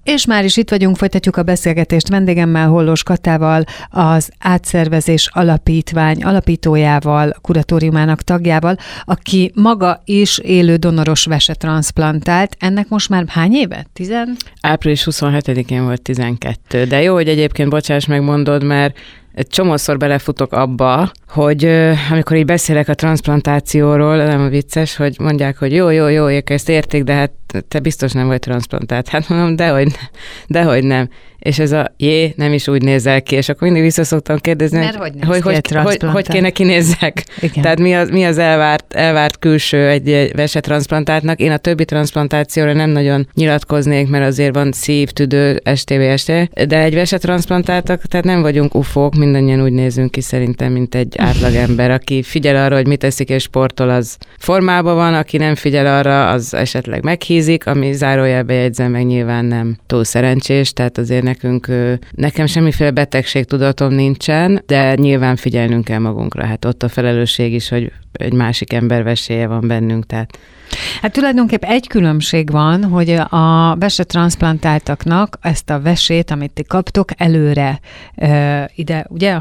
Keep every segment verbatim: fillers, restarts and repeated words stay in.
És már is itt vagyunk, folytatjuk a beszélgetést vendégemmel, Hollós Katával, az Átszervezés Alapítvány alapítójával, kuratóriumának tagjával, aki maga is élő donoros vesetranszplantált. Ennek most már hány éve? Tizen? április huszonhetedikén volt tizenkettő, de jó, hogy egyébként bocsáss megmondod, mert egy csomószor belefutok abba, hogy euh, amikor így beszélek a transzplantációról, nem a vicces, hogy mondják, hogy jó, jó, jó, ők ezt értik, de hát te biztos nem vagy transzplantált. Hát mondom, dehogy, dehogy nem. És ez a jé, nem is úgy nézel ki, és akkor mindig vissza szoktam kérdezni, Mert hogy hogy, hogy, hogy, hogy, hogy kéne kinézzek. Igen. Tehát mi az, mi az elvárt, elvárt külső egy vesetranszplantáltnak. Én a többi transzplantációra nem nagyon nyilatkoznék, mert azért van szív, tüdő, es té vé, es té vé, de egy vesetranszplantáltak, tehát nem vagyunk ufók, mindannyian úgy nézünk ki szerintem, mint egy átlagember, aki figyel arra, hogy mit teszik és sportol, az formában van, aki nem figyel arra, az esetleg meghízik, ami zárójelbe jegyzem, meg nyilván nem túl szerencsés, tehát azért nekünk, nekem semmiféle betegségtudatom nincsen, de nyilván figyelnünk kell magunkra. Hát ott a felelősség is, hogy egy másik ember veséje van bennünk, tehát hát tulajdonképp egy különbség van, hogy a vesetranszplantáltaknak ezt a vesét, amit ti kaptok, előre e, ide, ugye a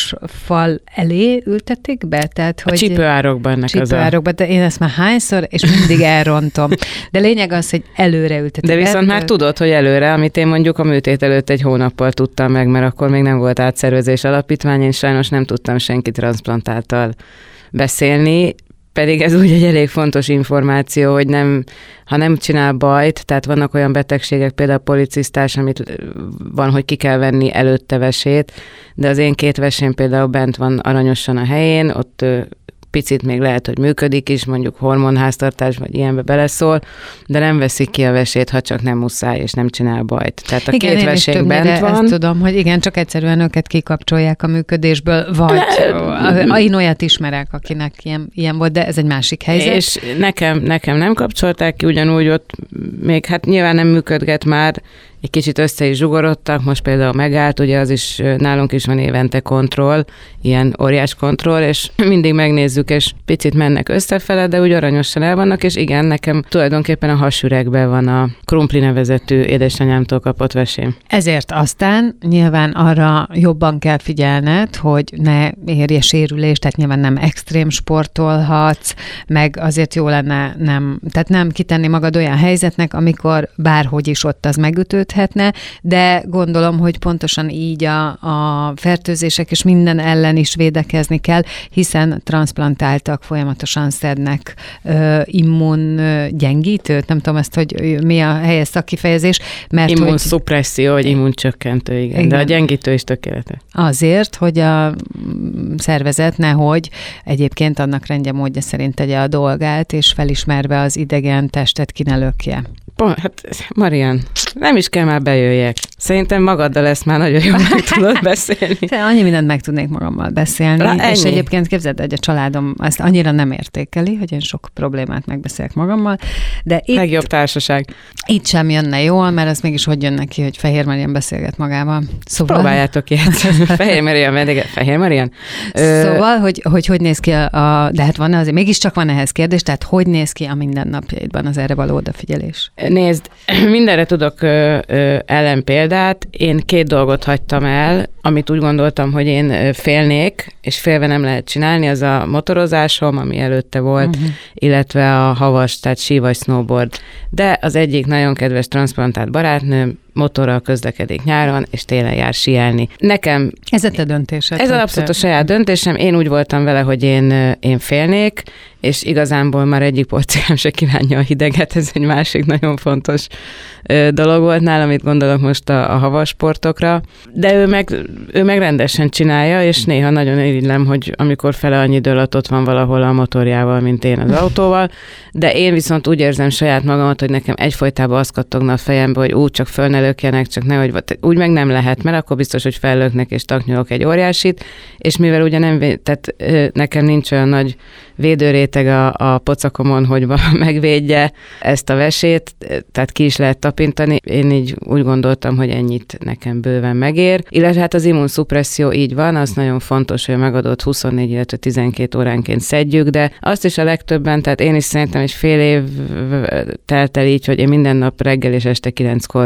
hasfal elé ültetik be? Tehát, hogy a csípőárokban ennek az a... Csípőárokban, de én ezt már hányszor, és mindig elrontom. De lényeg az, hogy előre ültetik De viszont be. már tudod, hogy előre, amit én mondjuk a műtét előtt egy hónappal tudtam meg, mert akkor még nem volt Átszervezés Alapítvány, én sajnos nem tudtam senki transzplantáltal beszélni, pedig ez úgy egy elég fontos információ, hogy nem, ha nem csinál bajt, tehát vannak olyan betegségek, például a policisztás, amit van, hogy ki kell venni előtte vesét, de az én két vesém például bent van aranyosan a helyén, ott picit még lehet, hogy működik is, mondjuk hormonháztartás, vagy ilyenbe beleszól, de nem veszik ki a vesét, ha csak nem muszáj, és nem csinál bajt. Tehát a igen, két vesék bent van. Ezt tudom, hogy igen, csak egyszerűen őket kikapcsolják a működésből, vagy le... én olyat ismerek, akinek ilyen, ilyen volt, de ez egy másik helyzet. És nekem, nekem nem kapcsolták ki, ugyanúgy ott még, hát nyilván nem működget már, egy kicsit össze is zsugorodtak, most például megállt, ugye az is, nálunk is van évente kontroll, ilyen óriás kontroll, és mindig megnézzük, és picit mennek összefele, de úgy aranyosan el vannak, és igen, nekem tulajdonképpen a hasüregben van a krumpli nevezetű édesanyámtól kapott vesém. Ezért aztán nyilván arra jobban kell figyelned, hogy ne érje sérülést, tehát nyilván nem extrém sportolhatsz, meg azért jó lenne nem, tehát nem kitenni magad olyan helyzetnek, amikor bárhogy is ott az megütődhetne, de gondolom, hogy pontosan így a, a fertőzések és minden ellen is védekezni kell, hiszen transzplantáltak folyamatosan szednek ö, immungyengítőt, nem tudom ezt, hogy mi a helyes szakkifejezés, mert immunszupresszió, vagy immuncsökkentő, igen, igen, de a gyengítő is tökéletes. Azért, hogy a szervezet nehogy egyébként annak rendje módja szerint tegye a dolgát, és felismerve az idegen testet ki ne lökje. Hát, Marian, nem is kell már bejöjjek. Szerintem magaddal ezt már nagyon jól meg tudod beszélni. Te annyi mindent meg tudnék magammal beszélni, Lá, és egyébként képzeld, hogy a családom ezt annyira nem értékeli, hogy én sok problémát megbeszélek magammal, de itt... Legjobb társaság. Itt sem jönne jól, mert az mégis hogy jön neki, hogy Fehér Marian beszélget magával. Szóval... Próbáljátok ilyet. Fehér Marian, vendége. Fehér Marian? Szóval, hogy, hogy hogy néz ki a, a... De hát van azért, mégiscsak van ehhez kérdés, tehát hogy néz ki a mindennapjaidban az erre való odafigyelés? Nézd, mindenre tudok ö, ö, ellenpéldát. Én két dolgot hagytam el, amit úgy gondoltam, hogy én félnék, és félve nem lehet csinálni, az a motorozásom, ami előtte volt, uh-huh. illetve a havas, tehát sí vagy snowboard. De az egyik nagyon kedves transzplantált barátnőm motorral közlekedik nyáron, és télen jár síelni. Nekem... Ez a te döntésed. Ez abszolút a saját döntésem. Én úgy voltam vele, hogy én, én félnék, és igazából már egyik porciám se kívánja a hideget, ez egy másik nagyon fontos dolog volt nálam, amit gondolok most a, a havasportokra. De ő meg, ő meg rendesen csinálja, és néha nagyon irigylem, hogy amikor fele annyi idő alatt ott van valahol a motorjával, mint én az autóval, de én viszont úgy érzem saját magamat, hogy nekem egyfolytában azt kattogna a fejembe, hogy úgy csak föl ne lökjenek, csak nehogy, úgy meg nem lehet, mert akkor biztos, hogy fellöknek és taknyolok egy óriásit, és mivel ugye nem, tehát nekem nincs olyan nagy védőréteg a, a pocakomon, hogy megvédje ezt a vesét, tehát ki is lehet tapintani. Én így úgy gondoltam, hogy ennyit nekem bőven megér. Illetve hát az immunszupresszió így van, az nagyon fontos, hogy a megadott huszonnégy, illetve tizenkét óránként szedjük, de azt is a legtöbben, tehát én is szerintem egy fél év telt el így, hogy én minden nap reggel és este kilenckor veszem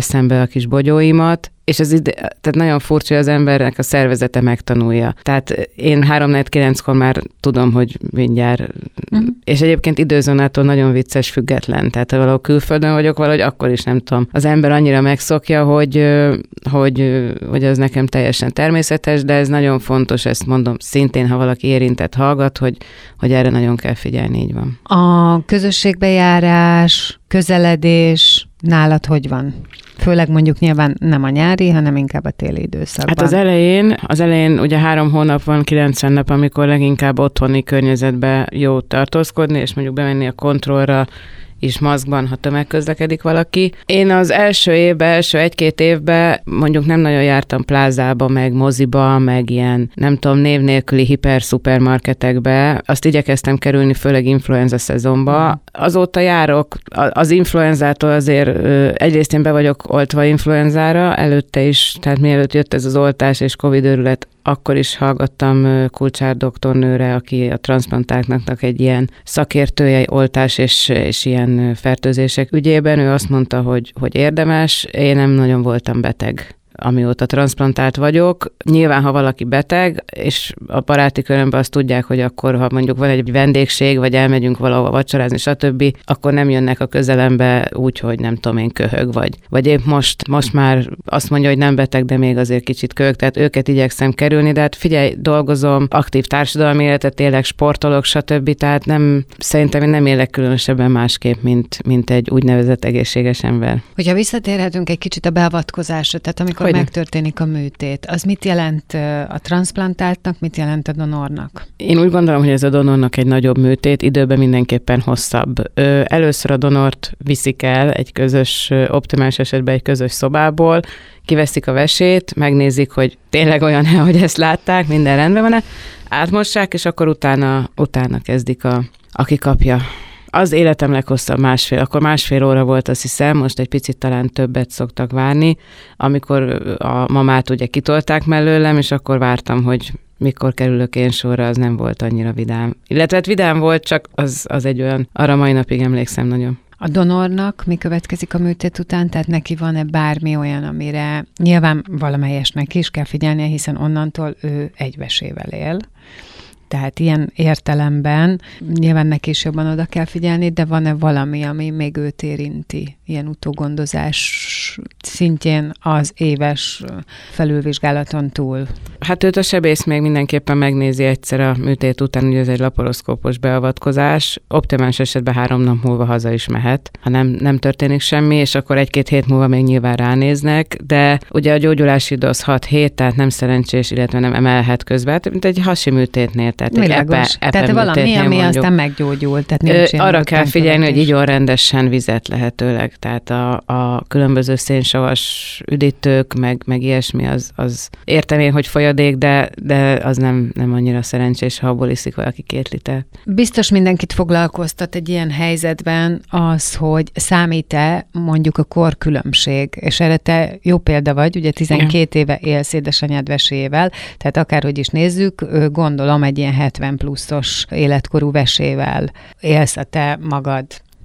veszem be a kis bogyóimat, és ez ide, tehát nagyon furcsa, hogy az embernek a szervezete megtanulja. Tehát én három negyven kilenckor már tudom, hogy mindjárt, uh-huh. és egyébként időzónától nagyon vicces független. Tehát ha valahol külföldön vagyok valahogy, akkor is nem tudom. Az ember annyira megszokja, hogy, hogy, hogy az nekem teljesen természetes, de ez nagyon fontos, ezt mondom szintén, ha valaki érintett hallgat, hogy, hogy erre nagyon kell figyelni, így van. A közösségbejárás, közeledés nálad hogy van? Főleg mondjuk nyilván nem a nyári, hanem inkább a téli időszakban. Hát az elején, az elején ugye három hónap van, kilencven nap, amikor leginkább otthoni környezetben jó tartózkodni, és mondjuk bemenni a kontrollra is maszkban, ha tömegközlekedik valaki. Én az első évben, első egy-két évben mondjuk nem nagyon jártam plázába, meg moziba, meg ilyen, nem tudom, név nélküli hiper-szupermarketekbe. Azt igyekeztem kerülni, főleg influenza szezonba. Azóta járok, az influenzától azért egyrészt én be vagyok oltva influenzára, előtte is, tehát mielőtt jött ez az oltás és Covid őrület, akkor is hallgattam Kulcsár doktornőre, aki a transzplantáltnak egy ilyen szakértője, oltás és, és ilyen fertőzések ügyében. Ő azt mondta, hogy, hogy érdemes. Én nem nagyon voltam beteg, amióta transzplantált vagyok. Nyilván, ha valaki beteg, és a baráti körömben azt tudják, hogy akkor, ha mondjuk van egy vendégség, vagy elmegyünk valahova vacsorázni, stb., akkor nem jönnek a közelembe úgy, hogy nem tudom én, köhög vagy. Vagy épp most, most már azt mondja, hogy nem beteg, de még azért kicsit köhög, tehát őket igyekszem kerülni, de hát figyelj, dolgozom, aktív társadalmi életet élek, sportolok, stb., tehát nem, szerintem én nem élek különösebben másképp, mint, mint egy úgynevezett egészséges ember. Hogyha visszatérhetünk egy kicsit a beavatkozásra, tehát amikor Hogyne. megtörténik a műtét. Az mit jelent a transzplantáltnak, mit jelent a donornak? Én úgy gondolom, hogy ez a donornak egy nagyobb műtét, időben mindenképpen hosszabb. Először a donort viszik el egy közös, optimális esetben egy közös szobából, kiveszik a vesét, megnézik, hogy tényleg olyan-e, hogy ezt látták, minden rendben van-e, átmossák, és akkor utána, utána kezdik a, aki kapja. Az életem leghosszabb másfél, akkor másfél óra volt, azt hiszem, most egy picit talán többet szoktak várni, amikor a mamát ugye kitolták mellőlem, és akkor vártam, hogy mikor kerülök én sorra, az nem volt annyira vidám. Illetve hát vidám volt, csak az, az egy olyan, arra mai napig emlékszem nagyon. A donornak mi következik a műtét után? Tehát neki van-e bármi olyan, amire nyilván valamelyesnek is kell figyelnie, hiszen onnantól ő egy vesével él. Tehát ilyen értelemben nyilván neki is jobban oda kell figyelni, de van-e valami, ami még őt érinti, ilyen utógondozás szintjén az éves felülvizsgálaton túl? Hát őt a sebész még mindenképpen megnézi egyszer a műtét után, ugye ez egy laparoszkópos beavatkozás, optimális esetben három nap múlva haza is mehet, ha nem, nem történik semmi, és akkor egy-két hét múlva még nyilván ránéznek, de ugye a gyógyulási idő az hat hét, tehát nem szerencsés, illetve nem emelhet közben, mint egy hasi műtétnél. Tehát, Világos. Epe, tehát valami, ami mondjuk, aztán meggyógyul. Tehát ö, arra kell figyelni, hogy igyon rendesen vizet lehetőleg. Tehát a, a különböző szénsavas üdítők, meg, meg ilyesmi, az, az értem én, hogy folyadék, de, de az nem, nem annyira szerencsés, ha abból iszik valaki két liter. Biztos mindenkit foglalkoztat egy ilyen helyzetben az, hogy számít-e mondjuk a korkülönbség, és erre te jó példa vagy, ugye tizenkét ja. éve élsz édesanyád vesével, tehát akárhogy is nézzük, gondolom egy ilyen hetven pluszos életkorú vesével élsz a te magad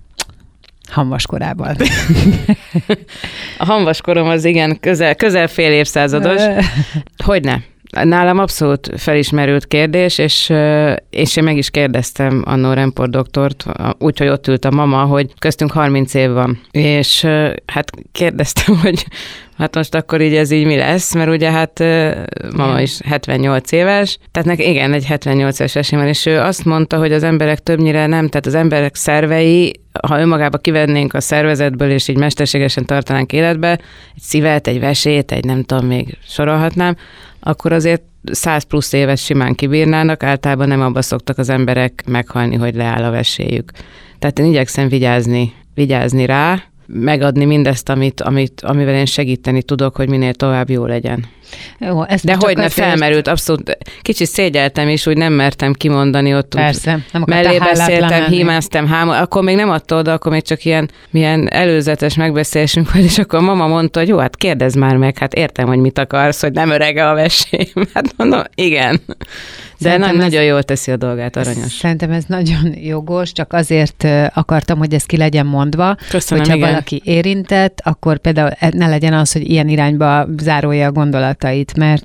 hamvaskorában. A hamvaskorom az igen, közel, közel fél évszázados. Hogyne? Nálam abszolút felismerült kérdés, és, és én meg is kérdeztem annó Remport doktort, úgyhogy ott ült a mama, hogy köztünk harminc év van. És hát kérdeztem, hogy hát most akkor így ez így mi lesz, mert ugye hát mama is hetvennyolc éves, tehát neki igen, egy hetvennyolc éves esély van, és ő azt mondta, hogy az emberek többnyire nem, tehát az emberek szervei, ha önmagába kivennénk a szervezetből, és így mesterségesen tartanánk életbe, egy szívet, egy vesét, egy nem tudom, még sorolhatnám, akkor azért száz plusz évet simán kibírnának, általában nem abba szoktak az emberek meghalni, hogy leáll a veséjük. Tehát én igyekszem vigyázni, vigyázni rá, megadni mindezt, amit, amit, amivel én segíteni tudok, hogy minél tovább jó legyen. Jó, ezt de hogy ne felmerült, abszolút kicsit szégyeltem is, úgy nem mertem kimondani ott. Persze, nem mellé beszéltem, hímáztam, hámol, akkor még nem adta oda, akkor még csak ilyen milyen előzetes megbeszélésünk volt, és akkor a mama mondta, hogy jó, hát kérdezz már meg, hát értem, hogy mit akarsz, hogy nem örege a vesém. Hát mondom, igen. De nem, nagyon jól teszi a dolgát, aranyos. Szerintem ez nagyon jogos, csak azért akartam, hogy ez ki legyen mondva. Köszönöm, hogyha igen. valaki érintett, akkor például ne legyen az, hogy ilyen irányba zárolja a gondolatait, mert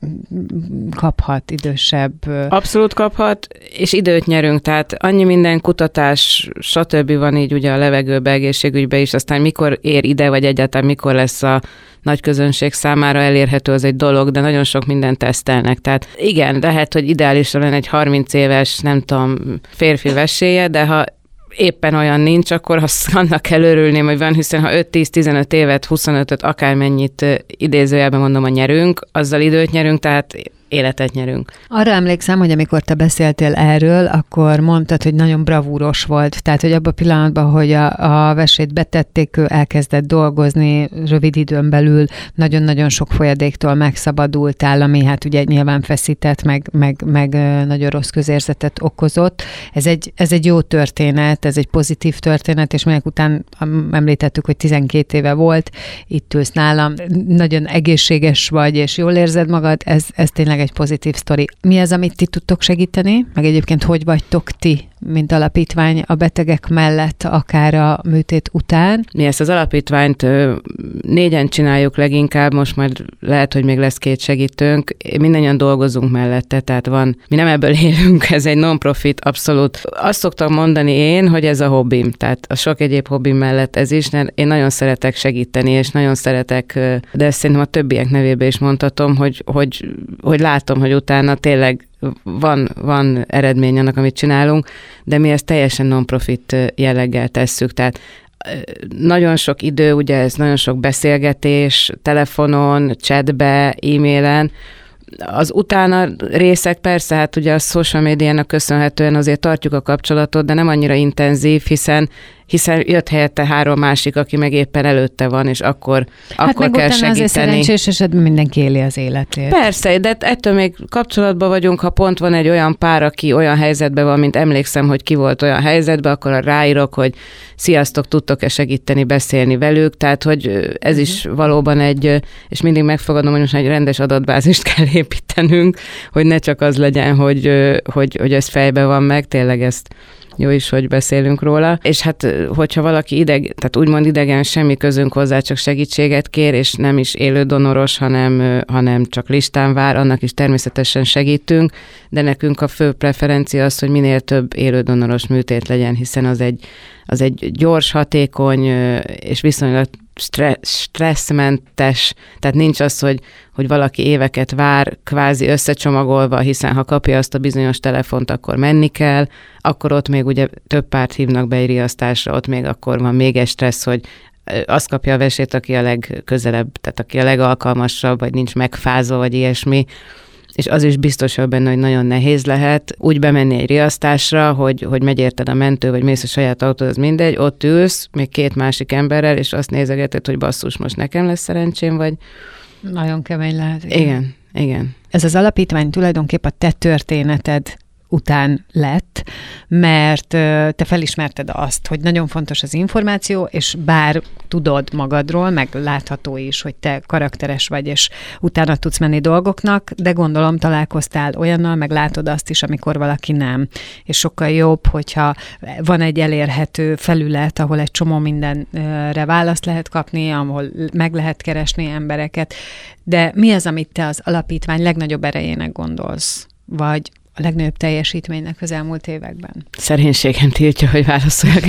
kaphat idősebb. Abszolút kaphat, és időt nyerünk, tehát annyi minden kutatás, stb. Van így ugye a levegőbe, egészségügybe is, aztán mikor ér ide, vagy egyáltalán mikor lesz a nagy közönség számára elérhető, az egy dolog, de nagyon sok mindent tesztelnek. Tehát igen, lehet, hogy ideális lenne egy harminc éves, nem tudom, férfi vesélye, de ha éppen olyan nincs, akkor azt annak kell örülni, hogy van, hiszen ha öt-tíz-tizenöt évet, huszonötöt, akármennyit idézőjelben mondom, a nyerünk, azzal időt nyerünk, tehát életet nyerünk. Arra emlékszem, hogy amikor te beszéltél erről, akkor mondtad, hogy nagyon bravúros volt. Tehát, hogy abban a pillanatban, hogy a, a vesét betették, ő elkezdett dolgozni, rövid időn belül nagyon-nagyon sok folyadéktól megszabadultál, ami hát ugye nyilván feszített, meg, meg, meg nagyon rossz közérzetet okozott. Ez egy, ez egy jó történet, ez egy pozitív történet, és melyek után említettük, hogy tizenkét éve volt, itt ülsz nálam, nagyon egészséges vagy, és jól érzed magad, ez, ez tényleg egy pozitív sztori. Mi az, amit ti tudtok segíteni? Meg egyébként hogy vagytok ti, mint alapítvány a betegek mellett, akár a műtét után? Mi ezt az alapítványt négyen csináljuk leginkább, most majd lehet, hogy még lesz két segítőnk. Mindannyian dolgozunk mellette, tehát van, mi nem ebből élünk, ez egy non-profit, abszolút. Azt szoktam mondani én, hogy ez a hobbim, tehát a sok egyéb hobbim mellett ez is, de én nagyon szeretek segíteni, és nagyon szeretek, de ezt szerintem a többiek nevébe is mondhatom, hogy, hogy, hogy látom, hogy utána tényleg van, van eredmény annak, amit csinálunk, de mi ezt teljesen non-profit jelleggel tesszük, tehát nagyon sok idő, ugye ez nagyon sok beszélgetés, telefonon, chatbe, e-mailen, az utána részek persze, hát ugye a social médiának köszönhetően azért tartjuk a kapcsolatot, de nem annyira intenzív, hiszen hiszen jött helyette három másik, aki meg éppen előtte van, és akkor, hát akkor kell segíteni. Hát meg szerencsés esetben mindenki éli az életét. Persze, de ettől még kapcsolatban vagyunk, ha pont van egy olyan pár, aki olyan helyzetben van, mint emlékszem, hogy ki volt olyan helyzetben, akkor ráírok, hogy sziasztok, tudtok-e segíteni, beszélni velük, tehát hogy ez is valóban egy, és mindig megfogadom, hogy most egy rendes adatbázist kell építenünk, hogy ne csak az legyen, hogy, hogy, hogy ez fejbe van meg, tényleg ezt jó is, hogy beszélünk róla. És hát, hogyha valaki ideg, tehát úgymond idegen, semmi közünk hozzá, csak segítséget kér, és nem is élő donoros, hanem, hanem csak listán vár, annak is természetesen segítünk, de nekünk a fő preferencia az, hogy minél több élő donoros műtét legyen, hiszen az egy, az egy gyors, hatékony és viszonylag stresszmentes, tehát nincs az, hogy, hogy valaki éveket vár, kvázi összecsomagolva, hiszen ha kapja azt a bizonyos telefont, akkor menni kell, akkor ott még ugye több párt hívnak be egy riasztásra, ott még akkor van még egy stressz, hogy azt kapja a vesét, aki a legközelebb, tehát aki a legalkalmasabb, vagy nincs megfázva, vagy ilyesmi, és az is biztos benne, hogy nagyon nehéz lehet úgy bemenni egy riasztásra, hogy, hogy megy érted a mentő, vagy mész a saját autód, az mindegy, ott ülsz, még két másik emberrel, és azt nézegeted, hogy basszus, most nekem lesz szerencsém, vagy... Nagyon kemény lehet. Igen, igen. igen. Ez az alapítvány tulajdonképp a te történeted után lett, mert te felismerted azt, hogy nagyon fontos az információ, és bár tudod magadról, meg látható is, hogy te karakteres vagy, és utána tudsz menni dolgoknak, de gondolom találkoztál olyannal, meg látod azt is, amikor valaki nem. És sokkal jobb, hogyha van egy elérhető felület, ahol egy csomó mindenre választ lehet kapni, ahol meg lehet keresni embereket. De mi az, amit te az alapítvány legnagyobb erejének gondolsz? Vagy a legnagyobb teljesítménynek az elmúlt években? Szerénységem tiltja, hogy válaszoljak.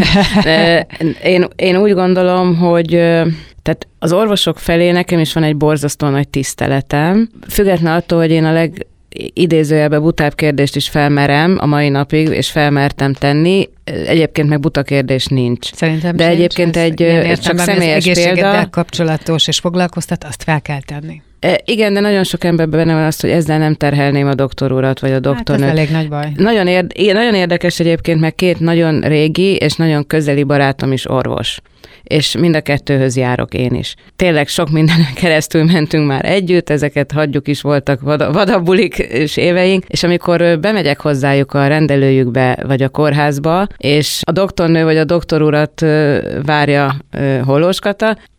én, én úgy gondolom, hogy tehát az orvosok felé nekem is van egy borzasztó nagy tiszteletem. Függetlenül attól, hogy én a leg idézőjelben butább kérdést is felmerem a mai napig, és felmertem tenni. Egyébként meg buta kérdés nincs. Szerintem de egyébként egy csak személyes példa. Kapcsolatos és foglalkoztat, azt fel kell tenni. Igen, de nagyon sok emberben benne van azt, hogy ezzel nem terhelném a doktor urat, vagy a doktornőt. Hát ez elég nagy baj. Nagyon, érd, nagyon érdekes egyébként, meg két nagyon régi és nagyon közeli barátom is orvos. És mind a kettőhöz járok én is. Tényleg sok mindenen keresztül mentünk már együtt, ezeket hagyjuk is, voltak vadabulik és éveink, és amikor bemegyek hozzájuk a rendelőjükbe, vagy a kórházba, és a doktornő vagy a doktor urat várja Hollós Kata,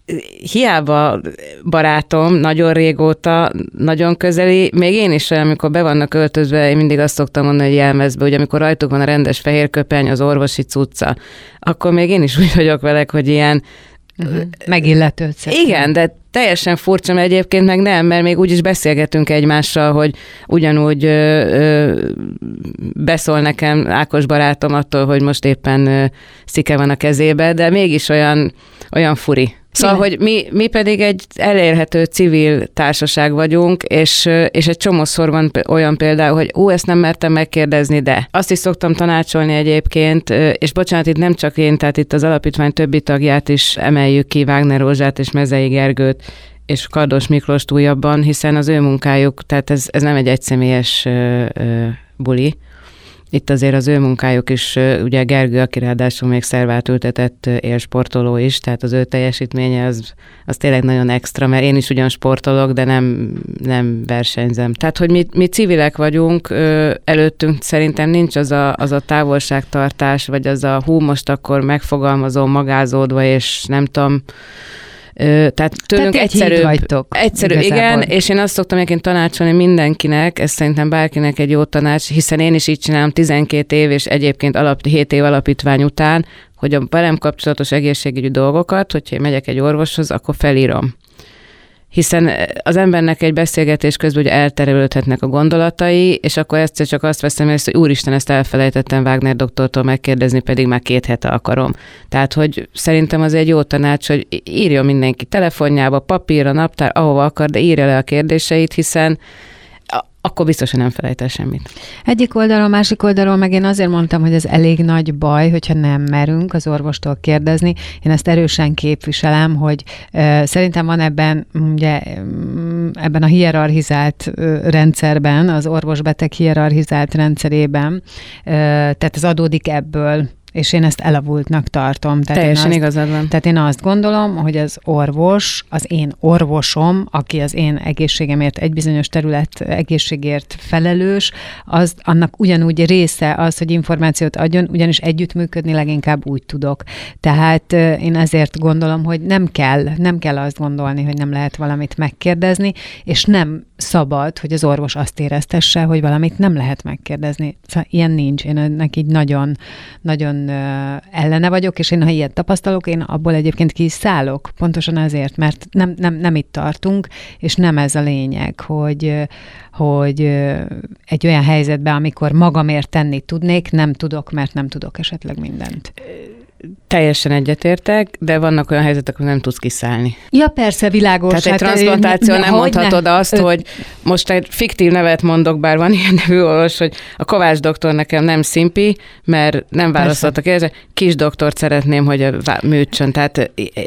hiába barátom, nagyon régóta, nagyon közeli, még én is, amikor be vannak öltözve, én mindig azt szoktam mondani, hogy jelmezbe, hogy amikor rajtuk van a rendes fehér köpeny, az orvosi cucca, akkor még én is úgy vagyok velek, hogy ilyen uh-huh. megilletőt szedtem. Igen, de teljesen furcsa, mert egyébként meg nem, mert még úgy is beszélgetünk egymással, hogy ugyanúgy ö, ö, beszól nekem Ákos barátom attól, hogy most éppen ö, szike van a kezébe, de mégis olyan, olyan furi. Szóval, hogy mi, mi pedig egy elérhető civil társaság vagyunk, és, és egy csomószor van olyan például, hogy ó, ezt nem mertem megkérdezni, de azt is szoktam tanácsolni egyébként, és bocsánat, itt nem csak én, tehát itt az alapítvány többi tagját is emeljük ki, Wagner Rózsát és Mezei Gergőt, és Kardos Miklóst újabban, hiszen az ő munkájuk, tehát ez, ez nem egy egyszemélyes ö, ö, buli. Itt azért az ő munkájuk is, ugye Gergő, aki ráadásul még szervát ültetett élsportoló is, tehát az ő teljesítménye az, az tényleg nagyon extra, mert én is ugyan sportolok, de nem, nem versenyzem. Tehát, hogy mi, mi civilek vagyunk, előttünk szerintem nincs az a, az a távolságtartás, vagy az a hú, most akkor megfogalmazom magázódva, és nem tudom, tehát tőlünk Tehát egyszerűbb, vagytok, egyszerű, igen, és én azt szoktam egyébként tanácsolni mindenkinek, ez szerintem bárkinek egy jó tanács, hiszen én is így csinálom tizenkét év, és egyébként alap, hét év alapítvány után, hogy a velem kapcsolatos egészségügyi dolgokat, hogyha én megyek egy orvoshoz, akkor felírom. Hiszen az embernek egy beszélgetés közben ugye elterülődhetnek a gondolatai, és akkor egyszer csak azt veszem észre, hogy úristen, ezt elfelejtettem Wagner doktortól megkérdezni, pedig már két hete akarom. Tehát, hogy szerintem az egy jó tanács, hogy írjon mindenki telefonjába, papírra, naptár, ahova akar, de írja le a kérdéseit, hiszen akkor biztosan nem felejt el semmit. Egyik oldalon, másik oldalon meg én azért mondtam, hogy ez elég nagy baj, hogyha nem merünk az orvostól kérdezni. Én ezt erősen képviselem, hogy uh, szerintem van ebben, ugye, ebben a hierarchizált uh, rendszerben, az orvos-beteg hierarchizált rendszerében, uh, tehát ez adódik ebből, és én ezt elavultnak tartom. Tehát Teljesen azt, igazad van. Tehát én azt gondolom, hogy az orvos, az én orvosom, aki az én egészségemért, egy bizonyos terület egészségért felelős, az annak ugyanúgy része az, hogy információt adjon, ugyanis együttműködni leginkább úgy tudok. Tehát én ezért gondolom, hogy nem kell, nem kell azt gondolni, hogy nem lehet valamit megkérdezni, és nem szabad, hogy az orvos azt éreztesse, hogy valamit nem lehet megkérdezni. Szóval ilyen nincs. Én ennek így nagyon, nagyon ellene vagyok, és én, ha ilyet tapasztalok, én abból egyébként ki is szállok. Pontosan ezért, mert nem, nem, nem itt tartunk, és nem ez a lényeg, hogy, hogy egy olyan helyzetben, amikor magamért tenni tudnék, nem tudok, mert nem tudok esetleg mindent. Teljesen egyetértek, de vannak olyan helyzetek, hogy nem tudsz kiszállni. Ja, persze, világos. Tehát egy hát, transzplantáció nem mondhatod ne? azt, hogy most egy fiktív nevet mondok, bár van ilyen nevű orvos, hogy a Kovács doktor nekem nem szimpi, mert nem válaszoltak érte, kis doktort szeretném, hogy műtsön. Tehát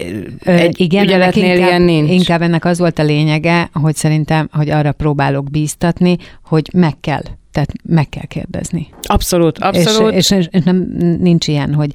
egy igen, ügyeletnél inkább, ilyen nincs. Inkább ennek az volt a lényege, hogy szerintem, hogy arra próbálok bíztatni, hogy meg kell. Tehát meg kell kérdezni. Abszolút, abszolút. És, és, és nem, nincs ilyen, hogy,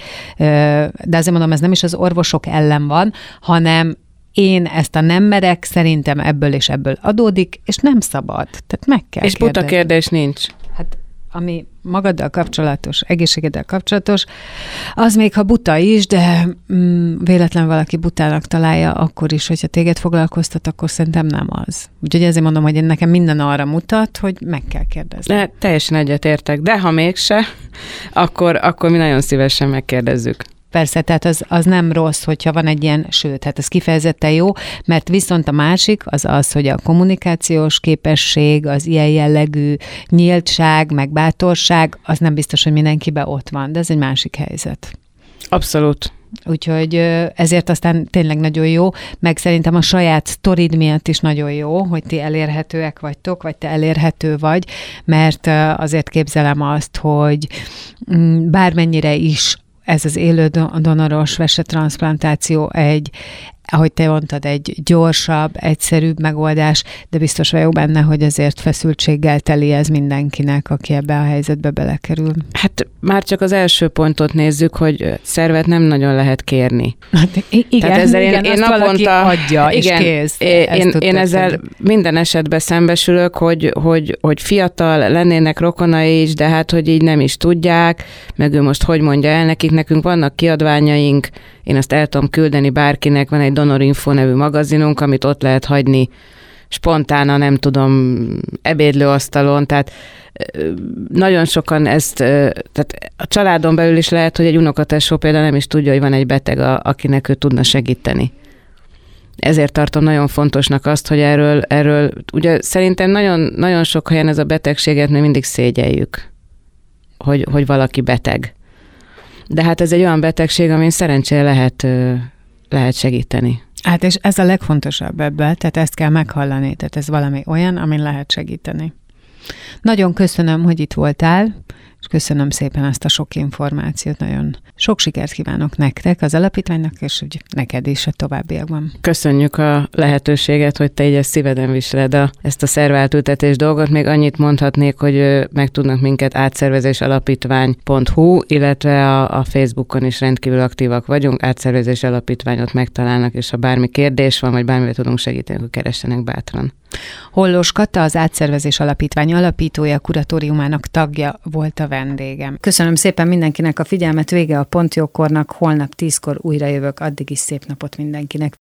de azért mondom, ez nem is az orvosok ellen van, hanem én ezt a nem merek, szerintem ebből és ebből adódik, és nem szabad. Tehát meg kell És kérdezni. buta kérdés nincs. Hát ami magaddal kapcsolatos, egészségeddel kapcsolatos, az még ha buta is, de mm, véletlen valaki butának találja, akkor is, hogyha téged foglalkoztat, akkor szerintem nem az. Úgyhogy ezért mondom, hogy nekem minden arra mutat, hogy meg kell kérdezni. De teljesen egyetértek, de ha mégse, akkor, akkor mi nagyon szívesen megkérdezzük. Persze, tehát az, az nem rossz, hogyha van egy ilyen, sőt, hát ez kifejezetten jó, mert viszont a másik az az, hogy a kommunikációs képesség, az ilyen jellegű nyíltság, meg bátorság, az nem biztos, hogy mindenkiben ott van, de ez egy másik helyzet. Abszolút. Úgyhogy ezért aztán tényleg nagyon jó, meg szerintem a saját sztorid miatt is nagyon jó, hogy ti elérhetőek vagytok, vagy te elérhető vagy, mert azért képzelem azt, hogy bármennyire is ez az élő donoros vesetranszplantáció egy, ahogy te mondtad, egy gyorsabb, egyszerűbb megoldás, de biztos vagyok benne, hogy azért feszültséggel teli ez mindenkinek, aki ebbe a helyzetbe belekerül. Hát már csak az első pontot nézzük, hogy szervet nem nagyon lehet kérni. Hát igen, Tehát ezzel igen, én, én naponta adja, igen, és kész. Én, én ezzel tenni. minden esetben szembesülök, hogy, hogy, hogy fiatal lennének rokonai is, de hát, hogy így nem is tudják, meg ő most hogy mondja el nekik, nekünk vannak kiadványaink, én azt el tudom küldeni bárkinek, van egy Donorinfo nevű magazinunk, amit ott lehet hagyni spontána, nem tudom, ebédlőasztalon, tehát nagyon sokan ezt, tehát a családon belül is lehet, hogy egy unokatesó például nem is tudja, hogy van egy beteg, akinek ő tudna segíteni. Ezért tartom nagyon fontosnak azt, hogy erről, erről ugye szerintem nagyon, nagyon sok helyen ez a betegséget még mindig szégyeljük, hogy, hogy valaki beteg. De hát ez egy olyan betegség, amin szerencsére lehet, lehet segíteni. Hát és ez a legfontosabb ebben, tehát ezt kell meghallani, tehát ez valami olyan, amin lehet segíteni. Nagyon köszönöm, hogy itt voltál, és köszönöm szépen ezt a sok információt, nagyon sok sikert kívánok nektek, az alapítványnak, és úgy neked is a továbbiakban. Köszönjük a lehetőséget, hogy te így ezt szíveden viseled a, ezt a szerváltültetés dolgot. Még annyit mondhatnék, hogy meg tudnak minket átszervezésalapítvány pont hu, illetve a, a Facebookon is rendkívül aktívak vagyunk, Átszervezés Alapítványot megtalálnak, és ha bármi kérdés van, vagy bármivel tudunk segíteni, akkor keressenek bátran. Hollós Kata, az Átszervezés Alapítvány alapítója, kuratóriumának tagja volt a vendégem. Köszönöm szépen mindenkinek a figyelmet, vége a Pontjókornak, holnap tízkor újra jövök, addig is szép napot mindenkinek.